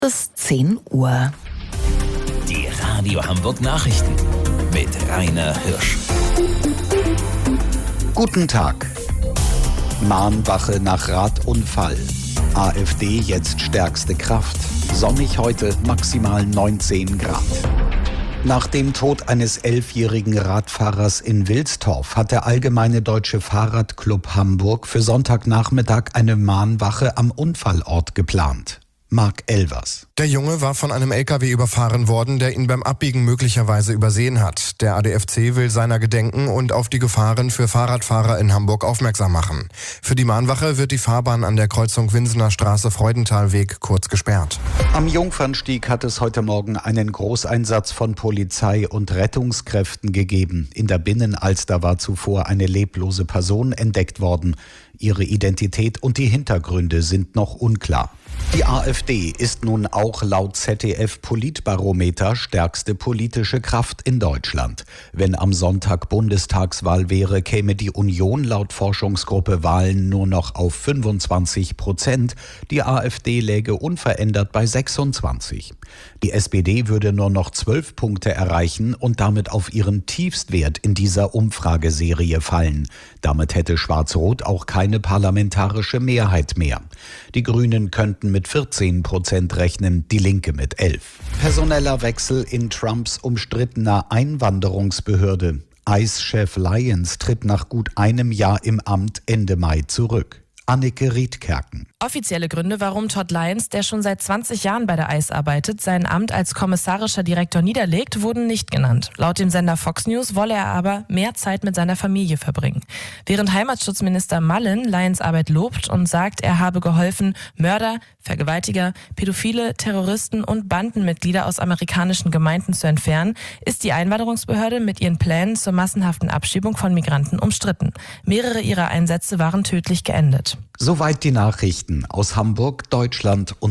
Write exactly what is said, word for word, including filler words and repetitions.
Bis zehn Uhr. Die Radio Hamburg Nachrichten mit Rainer Hirsch. Guten Tag. Mahnwache nach Radunfall. AfD jetzt stärkste Kraft. Sonnig heute, maximal neunzehn Grad. Nach dem Tod eines elfjährigen Radfahrers in Wilstorf hat der Allgemeine Deutsche Fahrradclub Hamburg für Sonntagnachmittag eine Mahnwache am Unfallort geplant. Marc Elvers. Der Junge war von einem L K W überfahren worden, der ihn beim Abbiegen möglicherweise übersehen hat. Der A D F C will seiner gedenken und auf die Gefahren für Fahrradfahrer in Hamburg aufmerksam machen. Für die Mahnwache wird die Fahrbahn an der Kreuzung Winsener Straße-Freudentalweg kurz gesperrt. Am Jungfernstieg hat es heute Morgen einen Großeinsatz von Polizei und Rettungskräften gegeben. In der Binnenalster war zuvor eine leblose Person entdeckt worden. Ihre Identität und die Hintergründe sind noch unklar. Die AfD ist nun auch laut Z D F-Politbarometer stärkste politische Kraft in Deutschland. Wenn am Sonntag Bundestagswahl wäre, käme die Union laut Forschungsgruppe Wahlen nur noch auf fünfundzwanzig Prozent. Die AfD läge unverändert bei sechsundzwanzig. Die S P D würde nur noch zwölf Punkte erreichen und damit auf ihren Tiefstwert in dieser Umfrageserie fallen. Damit hätte Schwarz-Rot auch keine parlamentarische Mehrheit mehr. Die Grünen könnten mit vierzehn Prozent rechnen, die Linke mit elf. Personeller Wechsel in Trumps umstrittener Einwanderungsbehörde. I C E-Chef Lyons tritt nach gut einem Jahr im Amt Ende Mai zurück. Anneke Riedkerken. Offizielle Gründe, warum Todd Lyons, der schon seit zwanzig Jahren bei der I C E arbeitet, sein Amt als kommissarischer Direktor niederlegt, wurden nicht genannt. Laut dem Sender Fox News wolle er aber mehr Zeit mit seiner Familie verbringen. Während Heimatschutzminister Mullen Lyons Arbeit lobt und sagt, er habe geholfen, Mörder, Vergewaltiger, Pädophile, Terroristen und Bandenmitglieder aus amerikanischen Gemeinden zu entfernen, ist die Einwanderungsbehörde mit ihren Plänen zur massenhaften Abschiebung von Migranten umstritten. Mehrere ihrer Einsätze waren tödlich geendet. Soweit die Nachrichten aus Hamburg, Deutschland und